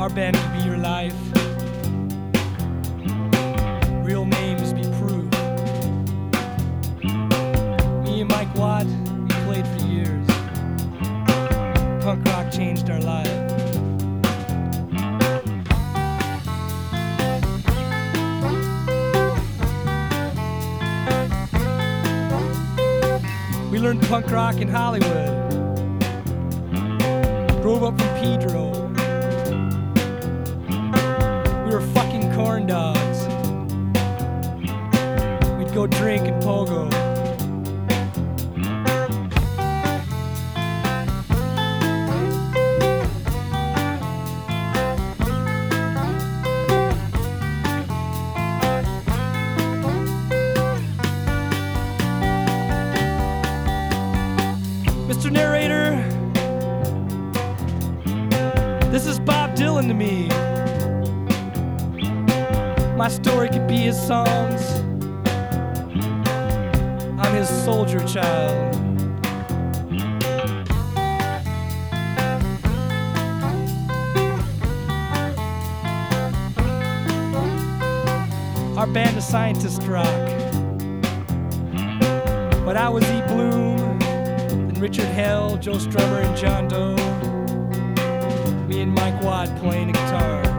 Our band could be your life. Real names be proof. Me and Mike Watt, we played for years. Punk rock changed our lives. We learned punk rock in Hollywood. Drove up from Pedro. We were fucking corn dogs. We'd go drink and pogo. Mr. Narrator, this is Bob Dylan to me. My story could be his songs. I'm his soldier child. Our band of scientist rock. But I was E. Bloom, then Richard Hell, Joe Strummer, and John Doe. Me and Mike Watt playing the guitar.